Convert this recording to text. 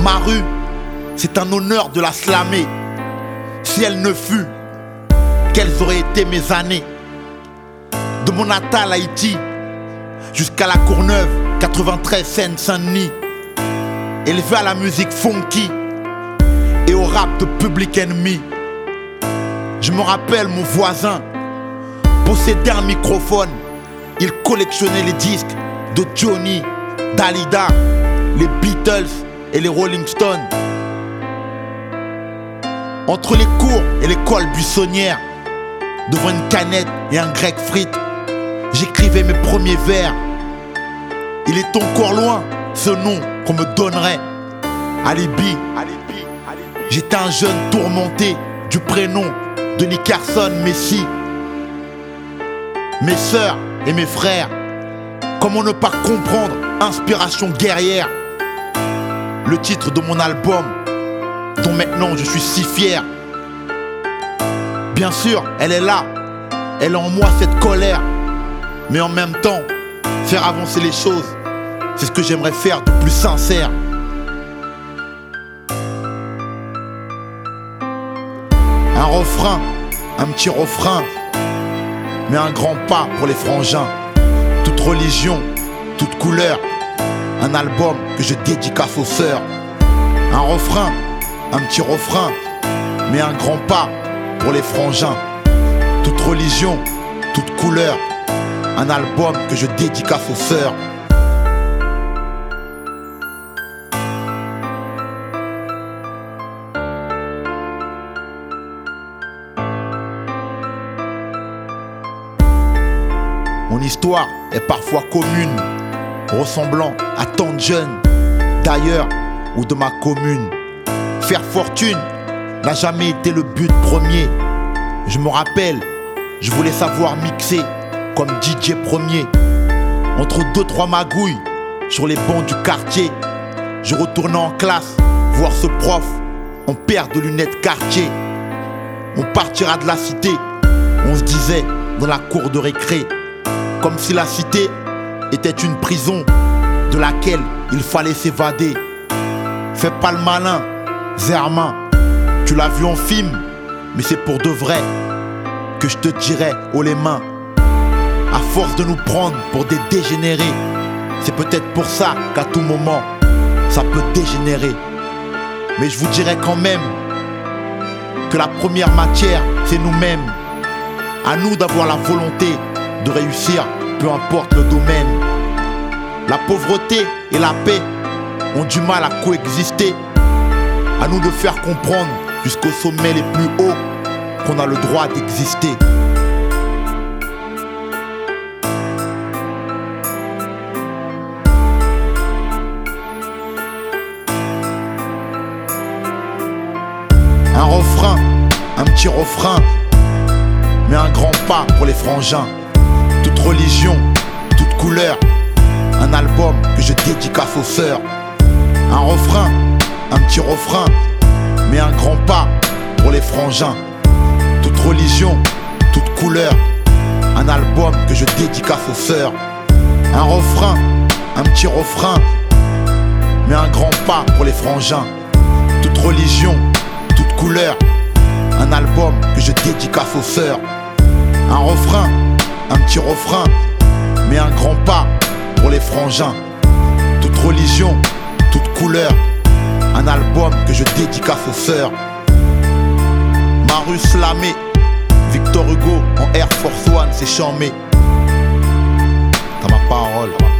Ma rue, c'est un honneur de la slammer. Si elle ne fut, quelles auraient été mes années? De mon natal Haïti jusqu'à la Courneuve, 93 Seine-Saint-Denis. Élevé à la musique funky et au rap de Public Enemy. Je me rappelle mon voisin possédait un microphone. Il collectionnait les disques de Johnny, Dalida, les Beatles et les Rolling Stones. Entre les cours et l'école buissonnière, devant une canette et un grec frite, j'écrivais mes premiers vers. Il est encore loin ce nom qu'on me donnerait. Alibi. J'étais un jeune tourmenté du prénom de Nickerson Messi. Mes sœurs et mes frères, comment ne pas comprendre Inspiration guerrière, le titre de mon album dont maintenant je suis si fier. Bien sûr, elle est là, elle a en moi cette colère, mais en même temps, faire avancer les choses, c'est ce que j'aimerais faire de plus sincère. Un refrain, un petit refrain, mais un grand pas pour les frangins. Toute religion, toute couleur, un album que je dédicace aux sœurs. Un refrain, un petit refrain, mais un grand pas pour les frangins. Toute religion, toute couleur, un album que je dédicace aux sœurs. Mon histoire est parfois commune, ressemblant à tant de jeunes d'ailleurs ou de ma commune. Faire fortune n'a jamais été le but premier. Je me rappelle, je voulais savoir mixer comme DJ premier. Entre 2-3 magouilles sur les bancs du quartier, je retournais en classe voir ce prof en paire de lunettes quartier. On partira de la cité, on se disait dans la cour de récré, comme si la cité était une prison de laquelle il fallait s'évader. Fais pas le malin, Zermain, tu l'as vu en film, mais c'est pour de vrai que je te dirai haut les mains. À force de nous prendre pour des dégénérés, c'est peut-être pour ça qu'à tout moment, ça peut dégénérer. Mais je vous dirai quand même que la première matière, c'est nous-mêmes. À nous d'avoir la volonté de réussir, peu importe le domaine. La pauvreté et la paix ont du mal à coexister. À nous de faire comprendre jusqu'au sommet les plus hauts qu'on a le droit d'exister. Un refrain, un petit refrain, mais un grand pas pour les frangins. Toute religion, toute couleur, un album que je dédicace aux sœurs. Un refrain, un petit refrain, mais un grand pas pour les frangins. Toute religion, toute couleur, un album que je dédicace aux sœurs. Un refrain, un petit refrain, mais un grand pas pour les frangins. Toute religion, toute couleur, un album que je dédicace aux sœurs. Un refrain, un petit refrain, mais un grand pas pour les frangins. Toute religion, toute couleur, un album que je dédicace aux sœurs. Ma rue slamée, Victor Hugo en Air Force One, c'est charmé. T'as ma parole.